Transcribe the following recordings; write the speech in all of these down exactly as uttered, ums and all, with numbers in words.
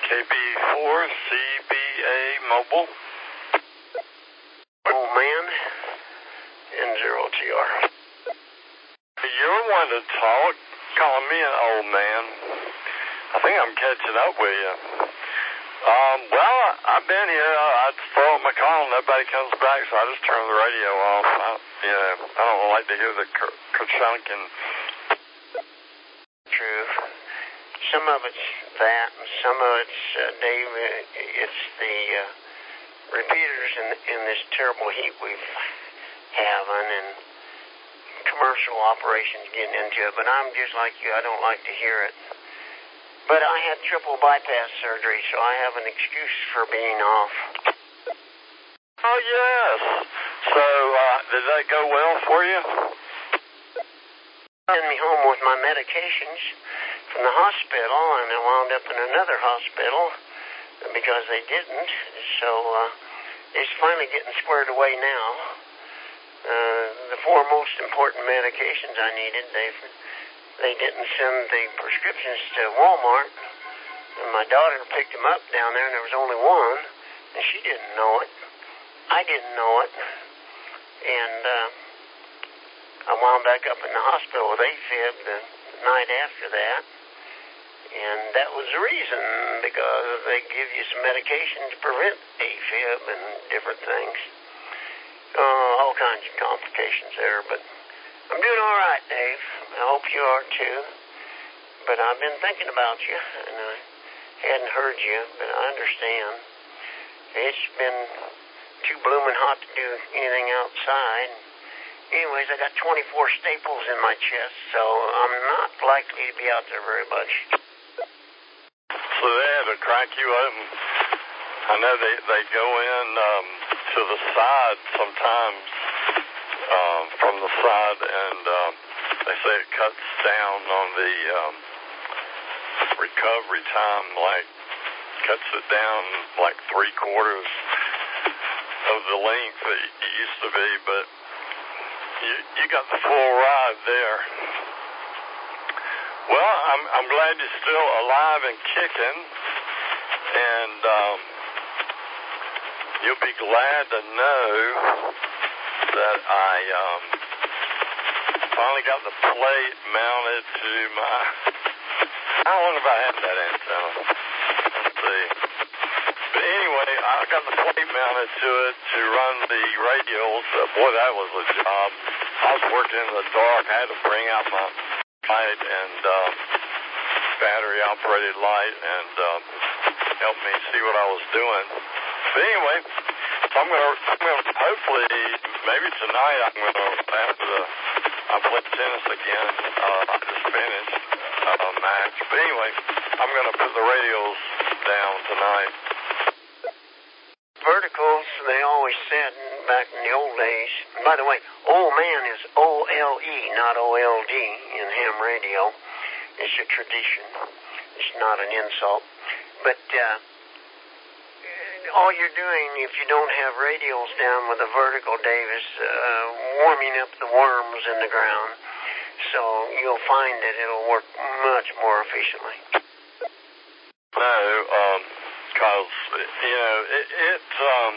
K B four C B A Mobile. Old man. N zero T R. You're one to talk, calling me an old man. I think I'm catching up with you. Um, well, I've been here. I, I throw up my call and nobody comes back, so I just turn the radio off. I, you know, I don't like to hear the kerchunking. True. Some of it's that, and some of it's, uh, Dave, it's the uh, repeaters in, in this terrible heat we've having and commercial operations getting into it. But I'm just like you. I don't like to hear it. But I had triple bypass surgery, so I have an excuse for being off. Oh, yes. So, uh, did that go well for you? Sent me home with my medications from the hospital, and I wound up in another hospital because they didn't. So, uh, it's finally getting squared away now. Uh, the four most important medications I needed, they they didn't send the prescriptions to Walmart. And my daughter picked them up down there, and there was only one, and she didn't know it. I didn't know it. And uh, I wound back up in the hospital with AFib the night after that. And that was the reason, because they give you some medication to prevent AFib and different things. Uh, all kinds of complications there, but I'm doing all right, Dave. I hope you are too. But I've been thinking about you, and I hadn't heard you, but I understand. It's been too blooming hot to do anything outside. Anyways, I got twenty-four staples in my chest, so I'm not likely to be out there very much. So they had to crack you open. I know they, they go in um, to the side sometimes, um, from the side, and um, they say it cuts down on the um, recovery time, like cuts it down like three quarters of the length that it used to be, but you, you got the full ride there. Well, I'm I'm glad you're still alive and kicking, and um, you'll be glad to know that I um, finally got the plate mounted to my. How long have I had that antenna? Let's see. But anyway, I got the plate mounted to it to run the radios. Uh, boy, that was a job. I was working in the dark. I had to bring out my light and uh, battery-operated light and uh, help me see what I was doing. But anyway, so I'm gonna, I'm gonna hopefully maybe tonight I'm gonna after the I play tennis again. Uh, I just finished a uh, match. But anyway, I'm gonna put the radios down tonight. Verticals, they always said back in the old days. By the way, old man is O L E, not O L D in ham radio. It's a tradition. It's not an insult. But uh, all you're doing, if you don't have radials down with a vertical, Dave, is uh, warming up the worms in the ground. So you'll find that it'll work much more efficiently. No, um, because, you know, it, it, um,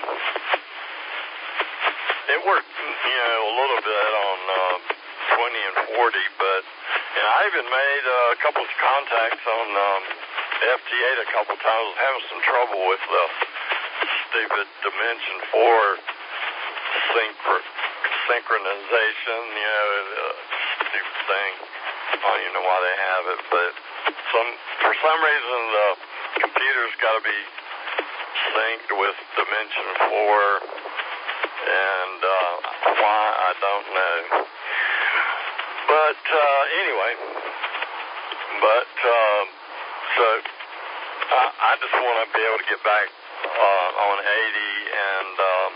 it worked, you know, a little bit on uh, twenty and forty, but, and I even made uh, a couple of contacts on um, F T eight a couple of times. I was having some trouble with the stupid Dimension four synchro- synchronization, you know, the stupid thing. I don't even know why they have it, but some for some reason the computer's got to be synced with Dimension four, and uh, why, I don't know. But uh, anyway, but um, so I, I just want to be able to get back uh, on eighty and, um,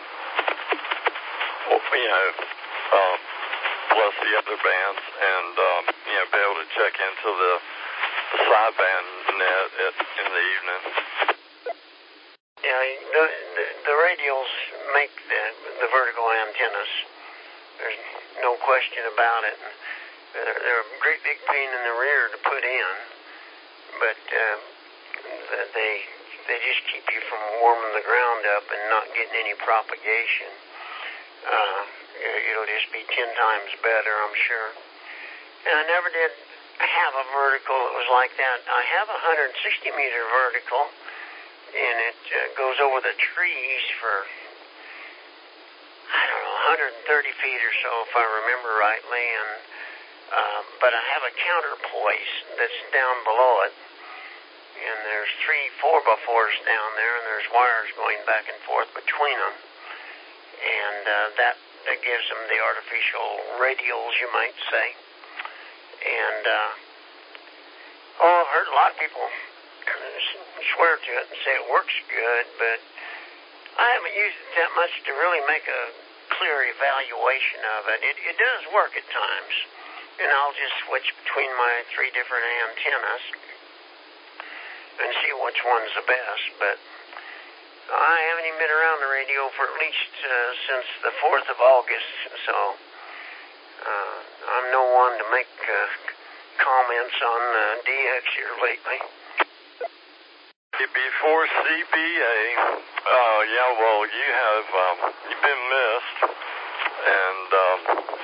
you know, um, plus the other bands, and, um, you know, be able to check into the, the sideband net at, in the evening. Yeah, the, the, the radials make the, the vertical antennas. There's no question about it. They're, they're a great big pain in the rear to put in, but uh, they they just keep you from warming the ground up and not getting any propagation. Uh, it'll just be ten times better, I'm sure. And I never did have a vertical that was like that. I have a one hundred sixty meter vertical, and it uh, goes over the trees for, I don't know, one hundred thirty feet or so, if I remember rightly. And uh, but I have a counterpoise that's down below it, and there's three four by fours down there, and there's wires going back and forth between them, and uh, that that gives them the artificial radials, you might say. And uh, oh, I've heard a lot of people swear to it and say it works good, but I haven't used it that much to really make a clear evaluation of it. It, it does work at times, and I'll just switch between my three different antennas and see which one's the best. But I haven't even been around the radio for at least uh, since the fourth of August, so uh, I'm no one to make uh, comments on uh, D X here lately. Before C B A, uh, yeah, well, you have, um, you've been missed, and, um,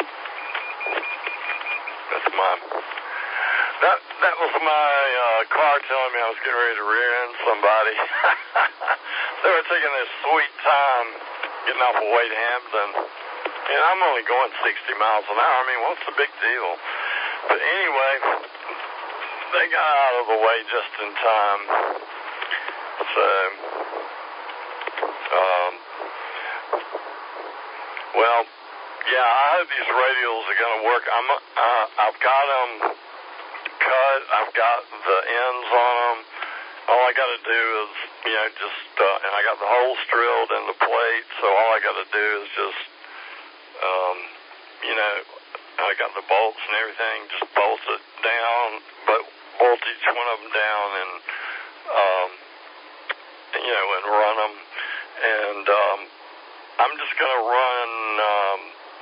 that's my, that, that was my, uh, car telling me I was getting ready to rear end somebody. They were taking this sweet time getting off of Wade Hampton, and I'm only going sixty miles an hour. I mean, what's the big deal? But anyway, they got out of the way just in time. So, um, well, yeah, I hope these radials are going to work. I'm, uh, I've got them cut. I've got the ends on them. All I got to do is, you know, just, uh, and I got the holes drilled in the plate, so all I got to do is just, um, you know, I got the bolts and everything, just bolt it down, but bolt each one of them down and, um, you know, and run them. And um, I'm just going to run um,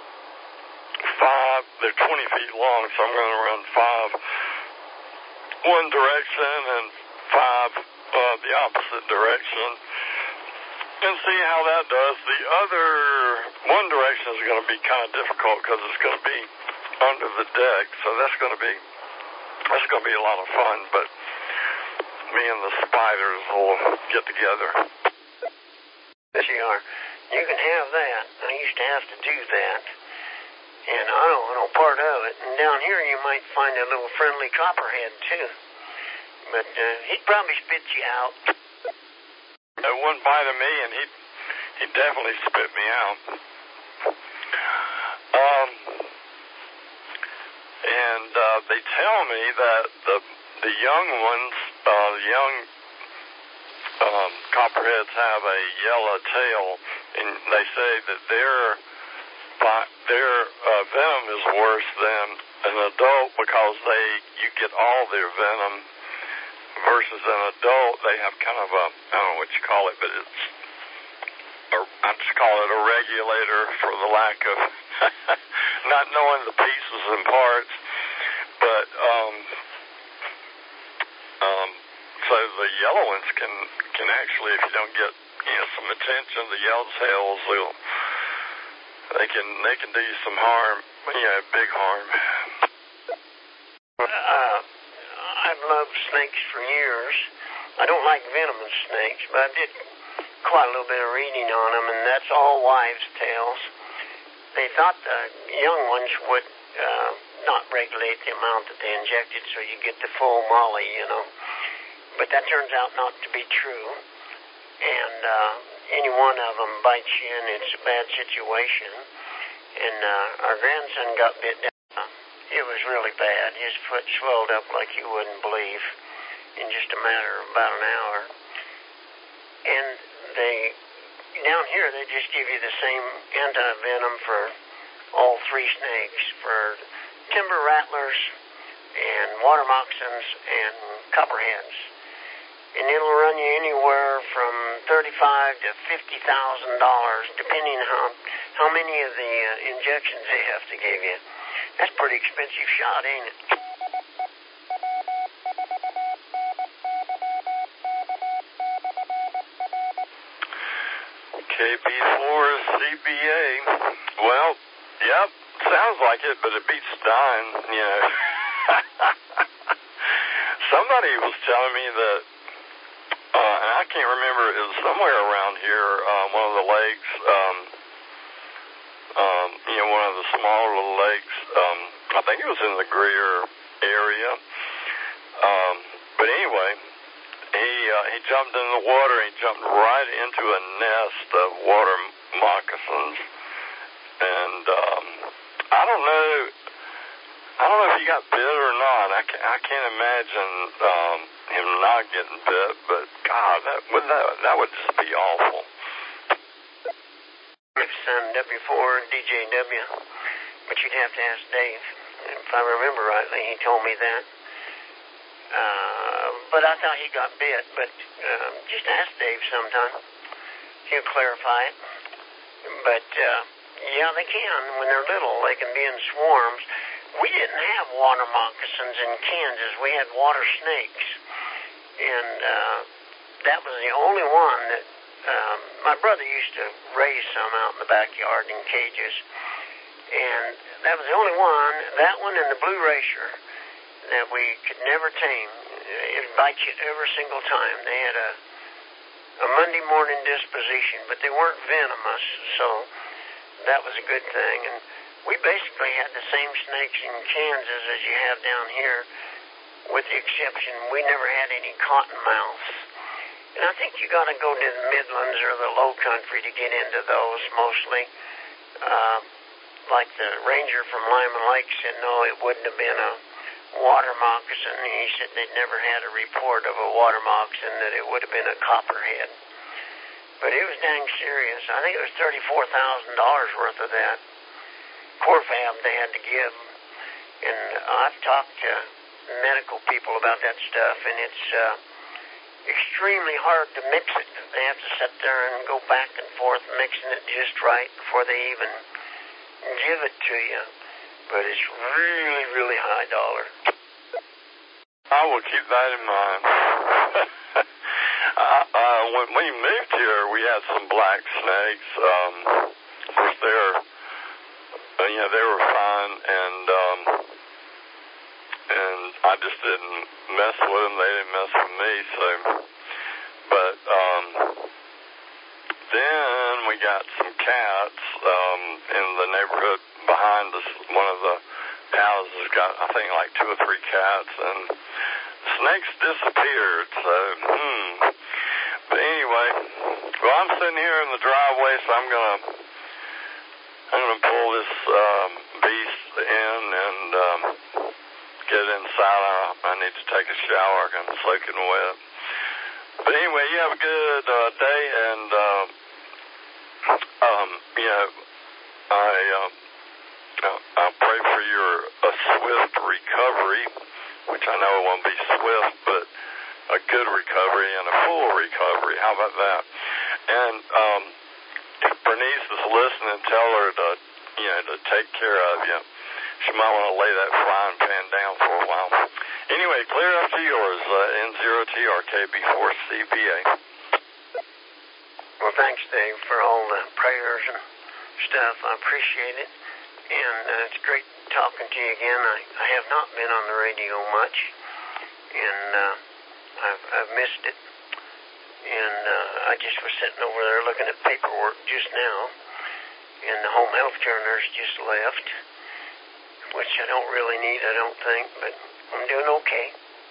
five, they're twenty feet long, so I'm going to run five one direction and five uh, the opposite direction and see how that does. The other one direction is going to be kind of difficult because it's going to be under the deck, so that's going to be, that's going to be a lot of fun, but me and the spiders will get together. Yes, you are. You can have that. I used to have to do that, and I don't know part of it. And down here you might find a little friendly copperhead, too. But uh, he'd probably spit you out. It wouldn't bite me, and he'd, he'd definitely spit me out. Um, and uh, they tell me that the the young ones, uh, the young um, copperheads have a yellow tail, and they say that their their uh, venom is worse than an adult because they you get all their venom versus an adult. They have kind of a, I don't know what you call it, but it's a, I just call it a regulator for the lack of not knowing the pieces and parts, but um. Um, so the yellow ones can, can actually, if you don't get, you know, some attention, the yellow tails, they'll, they can, they can do you some harm, you know, big harm. Uh, I've loved snakes for years. I don't like venomous snakes, but I did quite a little bit of reading on them, and that's all wives' tails. They thought the young ones would, uh, not regulate the amount that they injected so you get the full molly, you know. But that turns out not to be true. And uh, any one of them bites you and it's a bad situation. And uh, our grandson got bit down. It was really bad. His foot swelled up like you wouldn't believe in just a matter of about an hour. And they, down here, they just give you the same anti-venom for all three snakes, for timber rattlers and water moccasins and copperheads. And it'll run you anywhere from thirty-five to fifty thousand dollars, depending on how, how many of the uh, injections they have to give you. That's a pretty expensive shot, ain't it? B four C B A. Well, yep, sounds like it, but it beats dying, you know. Somebody was telling me that, uh, and I can't remember, it was somewhere around here, uh, one of the lakes, um, um, you know, one of the smaller little lakes, um, I think it was in the Greer area, um, but anyway, he, uh, he jumped in the water, he jumped right into a nest of water moccasins, and, um, I don't know, I don't know if he got bit or not. I can't, I can't imagine um, him not getting bit, but God, that would that, that would just be awful. It's um, W four D J W, but you'd have to ask Dave. If I remember rightly, he told me that. Uh, but I thought he got bit, but um, just ask Dave sometime. He'll clarify it. But, uh, yeah, they can. When they're little, they can be in swarms. We didn't have water moccasins in Kansas. We had water snakes. And uh, that was the only one that um, my brother used to raise some out in the backyard in cages. And that was the only one, that one and the blue racer, that we could never tame. It'd bite you every single time. They had a, a Monday morning disposition, but they weren't venomous, so that was a good thing. And we basically had the same snakes in Kansas as you have down here, with the exception we never had any cottonmouths. And I think you got to go to the Midlands or the Low Country to get into those mostly. Uh, like the ranger from Lyman Lake said, no, it wouldn't have been a water moccasin. He said they'd never had a report of a water moccasin, that it would have been a copperhead. But it was dang serious. I think it was thirty-four thousand dollars worth of that Corfab they had to give. And I've talked to medical people about that stuff, and it's uh, extremely hard to mix it. They have to sit there and go back and forth mixing it just right before they even give it to you. But it's really, really high dollar. I will keep that in mind. uh, uh, when we moved here, we had some black snakes. Um, of course, they're, uh, you know, they were fine, and um, and I just didn't mess with them. They didn't mess with me. So, but um, then we got some cats um, in the neighborhood behind us. One of the houses got, I think, like two or three cats, and snakes disappeared. So, hmm. But anyway, well, I'm sitting here in the driveway, so I'm gonna, I'm gonna pull this um, beast in and um, get it inside. I, I need to take a shower. I can soak it wet. But anyway, you have a good uh, day, and uh, um, you know, I. Uh, I pray for your a swift recovery, which I know it won't be swift, but a good recovery and a full recovery. How about that? And um, if Bernice is listening, tell her to, you know, to take care of you. She might want to lay that frying pan down for a while. Anyway, clear up to yours, uh, N zero T R K B four C B A. Well, thanks, Dave, for all the prayers and stuff. I appreciate it. And uh, it's great talking to you again. I, I have not been on the radio much, and uh, I've, I've missed it. And uh, I just was sitting over there looking at paperwork just now, and the home health care nurse just left, which I don't really need, I don't think, but I'm doing okay.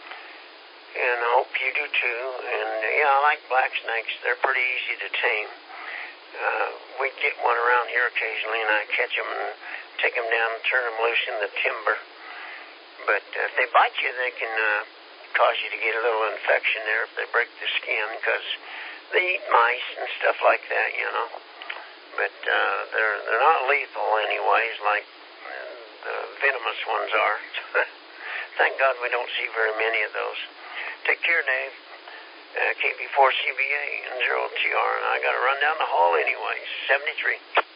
And I hope you do too. And uh, yeah, I like black snakes. They're pretty easy to tame. Uh, we get one around here occasionally, and I catch them and take them down and turn them loose in the timber. But uh, if they bite you, they can uh, cause you to get a little infection there if they break the skin, because they eat mice and stuff like that, you know. But uh, they're they're not lethal anyways, like the venomous ones are. Thank God we don't see very many of those. Take care, Dave. Uh, K B four C B A and zero T R, and I got to run down the hall anyways. seventy-three.